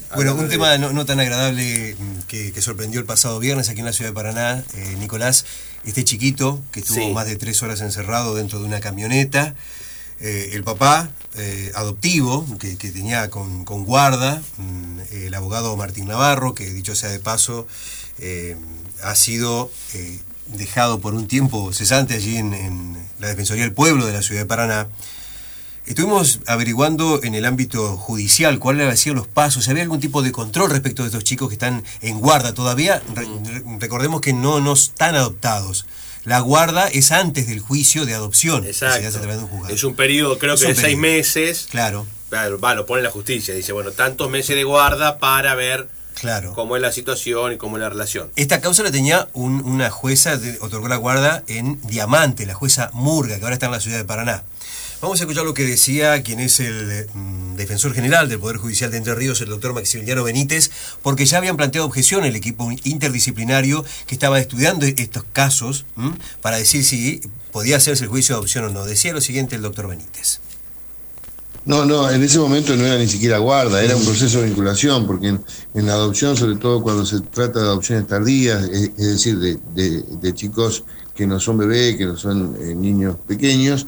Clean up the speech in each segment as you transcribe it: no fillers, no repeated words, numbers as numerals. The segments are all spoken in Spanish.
Bueno, un tema no tan agradable que sorprendió el pasado viernes aquí en la ciudad de Paraná, Nicolás, este chiquito que estuvo más de 3 horas encerrado dentro de una camioneta, el papá adoptivo que tenía con guarda, el abogado Martín Navarro, que dicho sea de paso, ha sido dejado por un tiempo cesante allí en la Defensoría del Pueblo de la ciudad de Paraná. Estuvimos averiguando en el ámbito judicial cuáles habían sido los pasos, si había algún tipo de control respecto de estos chicos que están en guarda todavía. Recordemos que no están adoptados. La guarda es antes del juicio de adopción. Exacto. Que se hace a través de un juzgado. Es un periodo, creo que de 6 meses. Claro. Lo pone la justicia. Dice, bueno, tantos meses de guarda para ver cómo es la situación y cómo es la relación. Esta causa la tenía una jueza, otorgó la guarda en Diamante, la jueza Murga, que ahora está en la ciudad de Paraná. Vamos a escuchar lo que decía quien es el defensor general del Poder Judicial de Entre Ríos, el doctor Maximiliano Benítez, porque ya habían planteado objeción el equipo interdisciplinario que estaba estudiando estos casos para decir si podía hacerse el juicio de adopción o no. Decía lo siguiente el doctor Benítez. No, en ese momento no era ni siquiera guarda, era un proceso de vinculación, porque en la adopción, sobre todo cuando se trata de adopciones tardías, es decir, de chicos que no son bebés, que no son niños pequeños,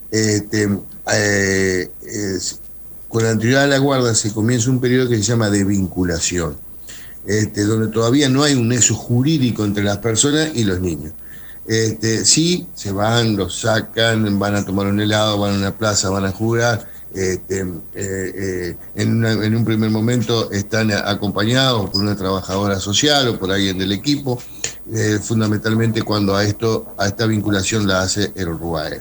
con anterioridad a la guarda se comienza un periodo que se llama de vinculación, donde todavía no hay un nexo jurídico entre las personas y los niños. Sí, se van, los sacan, van a tomar un helado, van a una plaza, van a jugar. En un primer momento están acompañados por una trabajadora social o por alguien del equipo, fundamentalmente cuando a esta vinculación la hace el RUAER.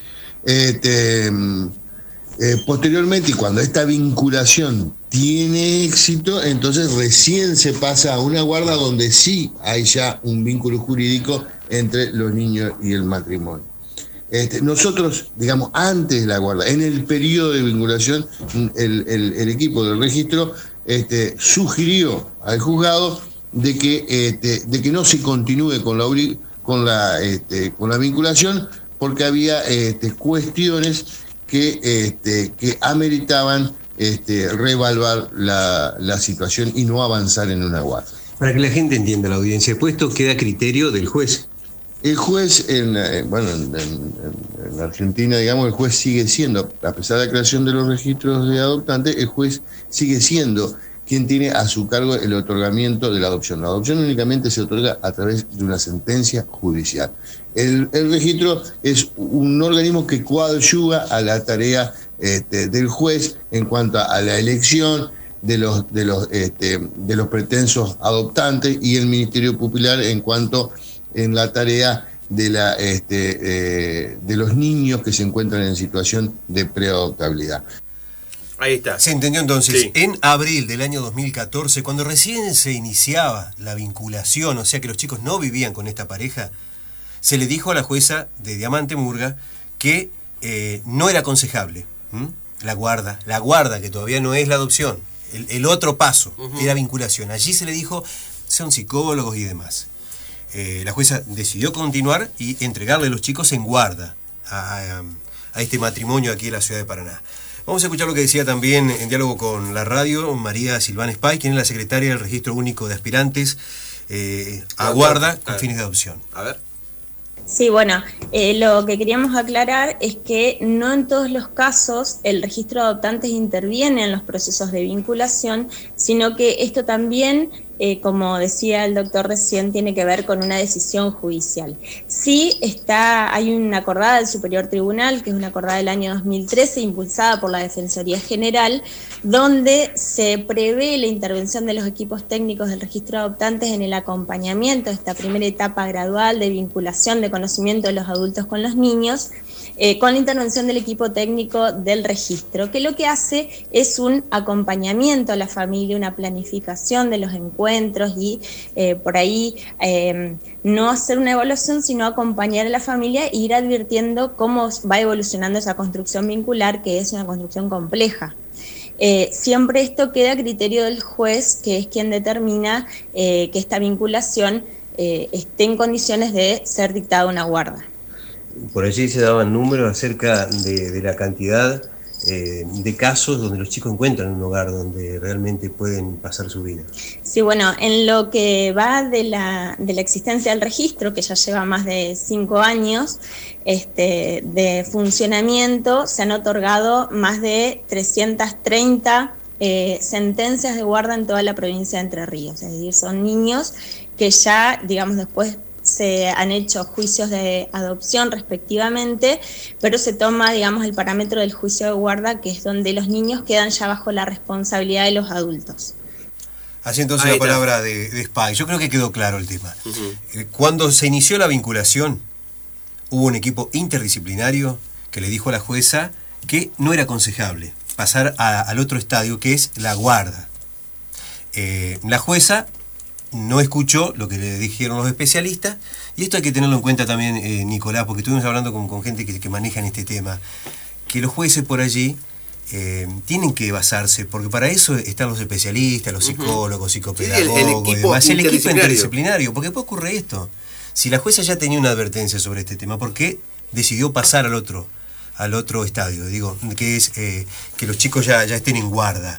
Posteriormente, y cuando esta vinculación tiene éxito, entonces recién se pasa a una guarda donde sí hay ya un vínculo jurídico entre los niños y el matrimonio. Nosotros, digamos, antes de la guarda, en el periodo de vinculación, el equipo del registro sugirió al juzgado de que no se continúe con la vinculación, porque había cuestiones que ameritaban reevaluar la situación y no avanzar en una guarda. Para que la gente entienda, la audiencia, pues esto queda a criterio del juez. El juez, en Argentina, digamos, el juez sigue siendo, a pesar de la creación de los registros de adoptantes, el juez sigue siendo quien tiene a su cargo el otorgamiento de la adopción. La adopción únicamente se otorga a través de una sentencia judicial. El registro es un organismo que coadyuva a la tarea del juez en cuanto a la elección de los pretensos adoptantes, y el Ministerio Público en la tarea de los niños que se encuentran en situación de preadoptabilidad. Ahí está. Se entendió entonces. Sí. En abril del año 2014, cuando recién se iniciaba la vinculación, o sea que los chicos no vivían con esta pareja, se le dijo a la jueza de Diamante Murga que no era aconsejable la guarda, que todavía no es la adopción, el otro paso, era vinculación. Allí se le dijo, son psicólogos y demás. La jueza decidió continuar y entregarle a los chicos en guarda a este matrimonio aquí en la ciudad de Paraná. Vamos a escuchar lo que decía también en diálogo con la radio María Silvana Spay, quien es la secretaria del Registro Único de Aspirantes a guarda con fines de adopción. A ver. Sí, bueno, lo que queríamos aclarar es que no en todos los casos el registro de adoptantes interviene en los procesos de vinculación, sino que esto también, como decía el doctor recién, tiene que ver con una decisión judicial. Sí hay una acordada del Superior Tribunal, que es una acordada del año 2013, impulsada por la Defensoría General, donde se prevé la intervención de los equipos técnicos del registro de adoptantes en el acompañamiento de esta primera etapa gradual de vinculación, de conocimiento de los adultos con los niños, con la intervención del equipo técnico del registro, que lo que hace es un acompañamiento a la familia, una planificación de los encuentros y por ahí no hacer una evaluación, sino acompañar a la familia e ir advirtiendo cómo va evolucionando esa construcción vincular, que es una construcción compleja. Siempre esto queda a criterio del juez, que es quien determina que esta vinculación esté en condiciones de ser dictada una guarda. Por allí se daban números acerca de la cantidad de casos donde los chicos encuentran un hogar donde realmente pueden pasar su vida. Sí, bueno, en lo que va de la existencia del registro, que ya lleva más de 5 años de funcionamiento, se han otorgado más de 330 sentencias de guarda en toda la provincia de Entre Ríos. Es decir, son niños que ya, digamos, después se han hecho juicios de adopción respectivamente, pero se toma, digamos, el parámetro del juicio de guarda, que es donde los niños quedan ya bajo la responsabilidad de los adultos. Así entonces la palabra de SPAI. Yo creo que quedó claro el tema. Cuando se inició la vinculación, hubo un equipo interdisciplinario que le dijo a la jueza que no era aconsejable pasar al otro estadio, que es la guarda. La jueza no escuchó lo que le dijeron los especialistas, y esto hay que tenerlo en cuenta también, Nicolás, porque estuvimos hablando con gente que maneja en este tema, que los jueces por allí tienen que basarse, porque para eso están los especialistas, los psicólogos, psicopedagogos, el equipo interdisciplinario, porque después ocurre esto. Si la jueza ya tenía una advertencia sobre este tema, ¿por qué decidió pasar al otro estadio? Digo, que es que los chicos ya estén en guarda.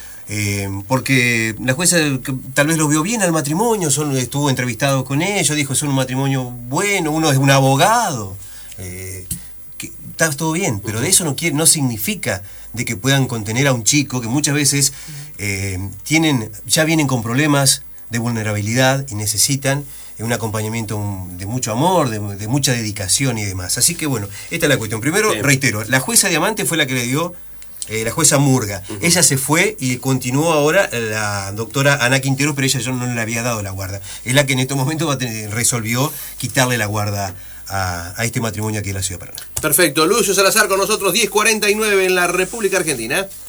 Porque la jueza tal vez lo vio bien al matrimonio, estuvo entrevistado con ellos, dijo, son un matrimonio bueno, uno es un abogado, está todo bien, pero de eso no significa de que puedan contener a un chico que muchas veces ya vienen con problemas de vulnerabilidad y necesitan un acompañamiento de mucho amor, de mucha dedicación y demás. Así que bueno, esta es la cuestión. Primero, reitero, la jueza Diamante fue la que le dio, la jueza Murga. Ella se fue y continuó ahora la doctora Ana Quinteros, pero ella no le había dado la guarda. Es la que en estos momentos resolvió quitarle la guarda a este matrimonio aquí en la ciudad de Paraná. Perfecto. Lucio Salazar con nosotros, 10:49 en la República Argentina.